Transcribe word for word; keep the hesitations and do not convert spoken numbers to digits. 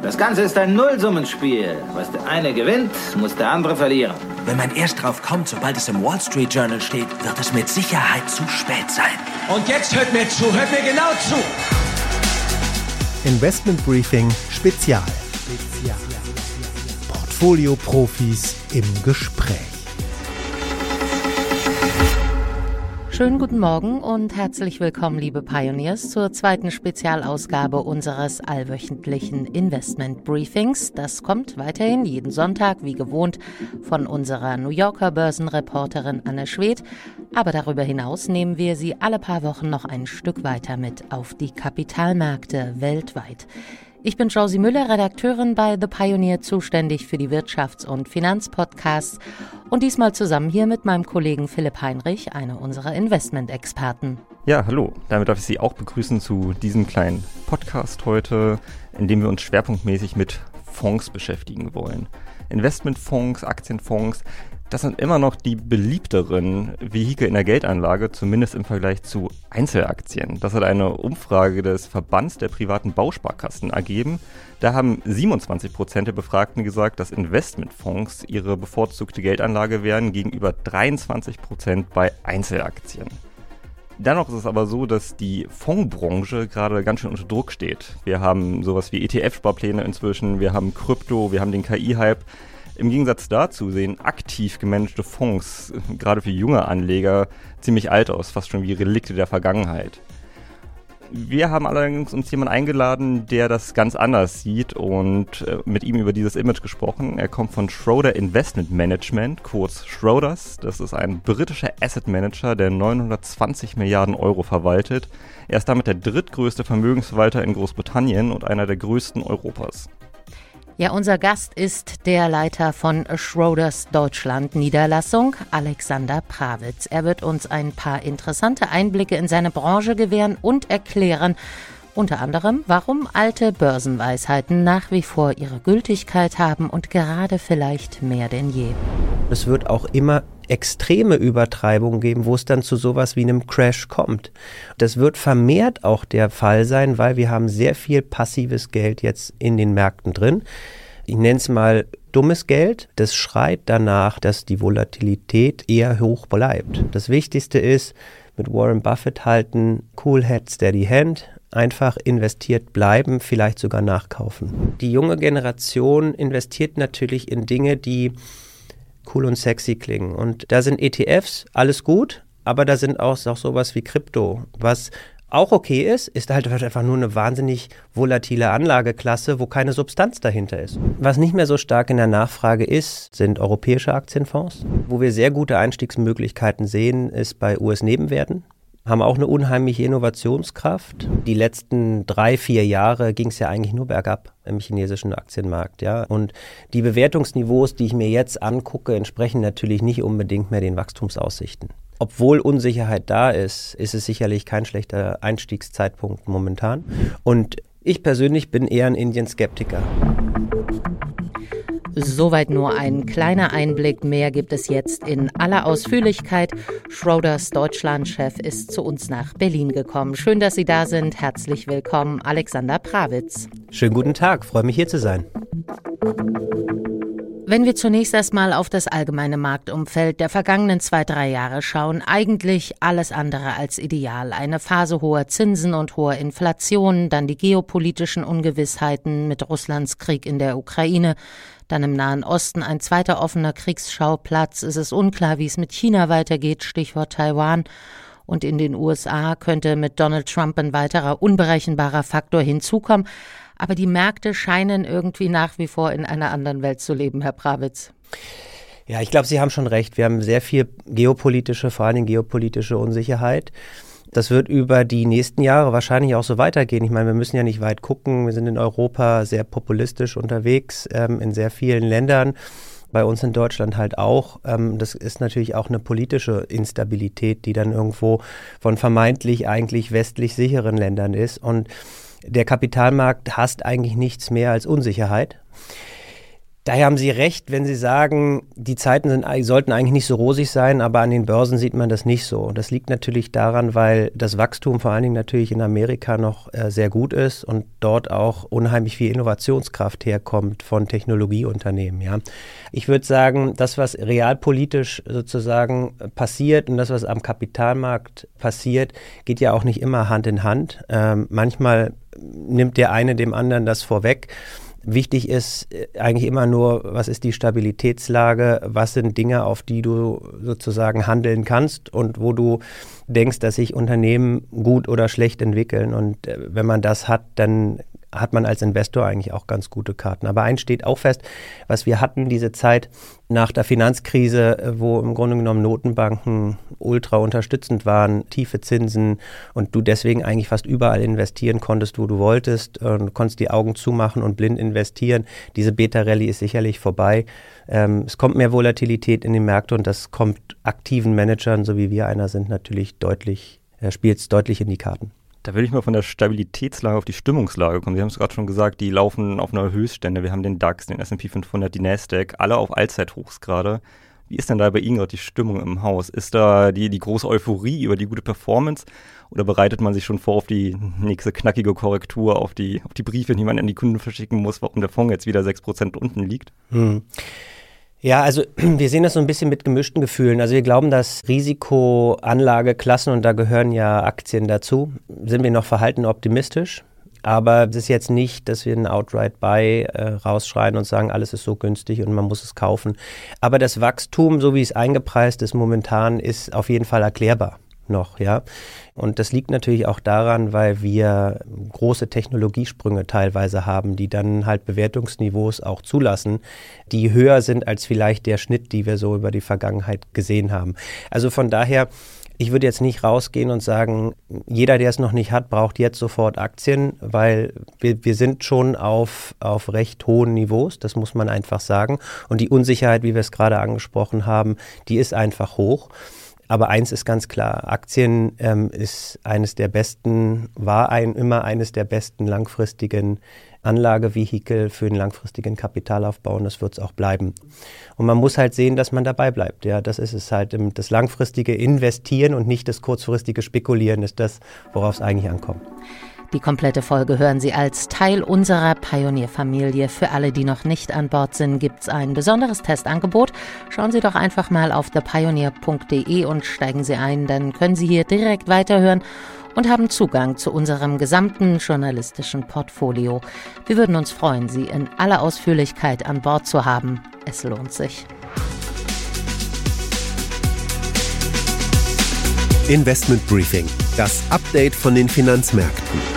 Das Ganze ist ein Nullsummenspiel. Was der eine gewinnt, muss der andere verlieren. Wenn man erst drauf kommt, sobald es im Wall Street Journal steht, wird es mit Sicherheit zu spät sein. Und jetzt hört mir zu, hört mir genau zu. Investment Briefing Spezial. Portfolio-Profis im Gespräch. Schönen guten Morgen und herzlich willkommen, liebe Pioneers, zur zweiten Spezialausgabe unseres allwöchentlichen Investment Briefings. Das kommt weiterhin jeden Sonntag, wie gewohnt, von unserer New Yorker Börsenreporterin Anne Schwedt. Aber darüber hinaus nehmen wir Sie alle paar Wochen noch ein Stück weiter mit auf die Kapitalmärkte weltweit. Ich bin Josie Müller, Redakteurin bei The Pioneer, zuständig für die Wirtschafts- und Finanzpodcasts und diesmal zusammen hier mit meinem Kollegen Philipp Heinrich, einer unserer Investment-Experten. Ja, hallo. Damit darf ich Sie auch begrüßen zu diesem kleinen Podcast heute, in dem wir uns schwerpunktmäßig mit Fonds beschäftigen wollen. Investmentfonds, Aktienfonds, das sind immer noch die beliebteren Vehikel in der Geldanlage, zumindest im Vergleich zu Einzelaktien. Das hat eine Umfrage des Verbands der privaten Bausparkassen ergeben. Da haben siebenundzwanzig Prozent der Befragten gesagt, dass Investmentfonds ihre bevorzugte Geldanlage wären, gegenüber dreiundzwanzig Prozent bei Einzelaktien. Dennoch ist es aber so, dass die Fondsbranche gerade ganz schön unter Druck steht. Wir haben sowas wie E T F-Sparpläne inzwischen, wir haben Krypto, wir haben den K I-Hype. Im Gegensatz dazu sehen aktiv gemanagte Fonds, gerade für junge Anleger, ziemlich alt aus, fast schon wie Relikte der Vergangenheit. Wir haben allerdings uns jemanden eingeladen, der das ganz anders sieht und mit ihm über dieses Image gesprochen. Er kommt von Schroder Investment Management, kurz Schroders. Das ist ein britischer Asset Manager, der neunhundertzwanzig Milliarden Euro verwaltet. Er ist damit der drittgrößte Vermögensverwalter in Großbritannien und einer der größten Europas. Ja, unser Gast ist der Leiter von Schroders Deutschland Niederlassung, Alexander Prawitz. Er wird uns ein paar interessante Einblicke in seine Branche gewähren und erklären, unter anderem, warum alte Börsenweisheiten nach wie vor ihre Gültigkeit haben und gerade vielleicht mehr denn je. Es wird auch immer extreme Übertreibungen geben, wo es dann zu sowas wie einem Crash kommt. Das wird vermehrt auch der Fall sein, weil wir haben sehr viel passives Geld jetzt in den Märkten drin. Ich nenne es mal dummes Geld. Das schreit danach, dass die Volatilität eher hoch bleibt. Das Wichtigste ist, mit Warren Buffett halten, cool head, steady hand. Einfach investiert bleiben, vielleicht sogar nachkaufen. Die junge Generation investiert natürlich in Dinge, die cool und sexy klingen. Und da sind E T Fs, alles gut, aber da sind auch, auch sowas wie Krypto. Was auch okay ist, ist halt einfach nur eine wahnsinnig volatile Anlageklasse, wo keine Substanz dahinter ist. Was nicht mehr so stark in der Nachfrage ist, sind europäische Aktienfonds. Wo wir sehr gute Einstiegsmöglichkeiten sehen, ist bei U S-Nebenwerten. Haben auch eine unheimliche Innovationskraft. Die letzten drei, vier Jahre ging es ja eigentlich nur bergab im chinesischen Aktienmarkt. Ja? Und die Bewertungsniveaus, die ich mir jetzt angucke, entsprechen natürlich nicht unbedingt mehr den Wachstumsaussichten. Obwohl Unsicherheit da ist, ist es sicherlich kein schlechter Einstiegszeitpunkt momentan. Und ich persönlich bin eher ein Indien-Skeptiker. Soweit nur ein kleiner Einblick, mehr gibt es jetzt in aller Ausführlichkeit. Schroders Deutschland-Chef ist zu uns nach Berlin gekommen. Schön, dass Sie da sind. Herzlich willkommen, Alexander Prawitz. Schönen guten Tag, freue mich hier zu sein. Wenn wir zunächst erstmal auf das allgemeine Marktumfeld der vergangenen zwei, drei Jahre schauen, eigentlich alles andere als ideal. Eine Phase hoher Zinsen und hoher Inflation, dann die geopolitischen Ungewissheiten mit Russlands Krieg in der Ukraine, dann im Nahen Osten ein zweiter offener Kriegsschauplatz. Es ist unklar, wie es mit China weitergeht, Stichwort Taiwan. Und in den U S A könnte mit Donald Trump ein weiterer unberechenbarer Faktor hinzukommen. Aber die Märkte scheinen irgendwie nach wie vor in einer anderen Welt zu leben, Herr Prawitz. Ja, ich glaube, Sie haben schon recht. Wir haben sehr viel geopolitische, vor allem geopolitische Unsicherheit. Das wird über die nächsten Jahre wahrscheinlich auch so weitergehen. Ich meine, wir müssen ja nicht weit gucken. Wir sind in Europa sehr populistisch unterwegs, ähm, in sehr vielen Ländern. Bei uns in Deutschland halt auch. Ähm, das ist natürlich auch eine politische Instabilität, die dann irgendwo von vermeintlich eigentlich westlich sicheren Ländern ist. Und der Kapitalmarkt hasst eigentlich nichts mehr als Unsicherheit. Daher haben Sie recht, wenn Sie sagen, die Zeiten sind, sollten eigentlich nicht so rosig sein, aber an den Börsen sieht man das nicht so. Das liegt natürlich daran, weil das Wachstum vor allen Dingen natürlich in Amerika noch äh, sehr gut ist und dort auch unheimlich viel Innovationskraft herkommt von Technologieunternehmen. Ja. Ich würde sagen, das, was realpolitisch sozusagen passiert und das, was am Kapitalmarkt passiert, geht ja auch nicht immer Hand in Hand. Ähm, manchmal nimmt der eine dem anderen das vorweg. Wichtig ist eigentlich immer nur, was ist die Stabilitätslage, was sind Dinge, auf die du sozusagen handeln kannst und wo du denkst, dass sich Unternehmen gut oder schlecht entwickeln. Und wenn man das hat, dann hat man als Investor eigentlich auch ganz gute Karten. Aber eins steht auch fest, was wir hatten, diese Zeit nach der Finanzkrise, wo im Grunde genommen Notenbanken ultra unterstützend waren, tiefe Zinsen und du deswegen eigentlich fast überall investieren konntest, wo du wolltest und konntest die Augen zumachen und blind investieren. Diese Beta-Rallye ist sicherlich vorbei. Ähm, es kommt mehr Volatilität in die Märkte und das kommt aktiven Managern, so wie wir einer sind, natürlich deutlich, äh, spielt es deutlich in die Karten. Da will ich mal von der Stabilitätslage auf die Stimmungslage kommen. Sie haben es gerade schon gesagt, die laufen auf einer Höchststände. Wir haben den DAX, den S und P fünfhundert, die Nasdaq, alle auf Allzeithochs gerade. Wie ist denn da bei Ihnen gerade die Stimmung im Haus? Ist da die, die große Euphorie über die gute Performance oder bereitet man sich schon vor auf die nächste knackige Korrektur, auf die, auf die Briefe, die man an die Kunden verschicken muss, warum der Fonds jetzt wieder sechs Prozent unten liegt? Hm. Ja, also wir sehen das so ein bisschen mit gemischten Gefühlen. Also wir glauben, dass Risikoanlageklassen, und da gehören ja Aktien dazu, sind wir noch verhalten optimistisch. Aber es ist jetzt nicht, dass wir einen Outright Buy äh, rausschreien und sagen, alles ist so günstig und man muss es kaufen. Aber das Wachstum, so wie es eingepreist ist momentan, ist auf jeden Fall erklärbar noch, ja. Und das liegt natürlich auch daran, weil wir große Technologiesprünge teilweise haben, die dann halt Bewertungsniveaus auch zulassen, die höher sind als vielleicht der Schnitt, die wir so über die Vergangenheit gesehen haben. Also von daher, ich würde jetzt nicht rausgehen und sagen, jeder, der es noch nicht hat, braucht jetzt sofort Aktien, weil wir, wir sind schon auf, auf recht hohen Niveaus, das muss man einfach sagen. Und die Unsicherheit, wie wir es gerade angesprochen haben, die ist einfach hoch. Aber eins ist ganz klar, Aktien ähm, ist eines der besten, war ein, immer eines der besten langfristigen Anlagevehikel für den langfristigen Kapitalaufbau und das wird es auch bleiben. Und man muss halt sehen, dass man dabei bleibt. Ja, das ist es halt, das langfristige Investieren und nicht das kurzfristige Spekulieren ist das, worauf es eigentlich ankommt. Die komplette Folge hören Sie als Teil unserer Pioneer-Familie. Für alle, die noch nicht an Bord sind, gibt es ein besonderes Testangebot. Schauen Sie doch einfach mal auf the pioneer punkt de und steigen Sie ein. Dann können Sie hier direkt weiterhören und haben Zugang zu unserem gesamten journalistischen Portfolio. Wir würden uns freuen, Sie in aller Ausführlichkeit an Bord zu haben. Es lohnt sich. Investment Briefing, das Update von den Finanzmärkten.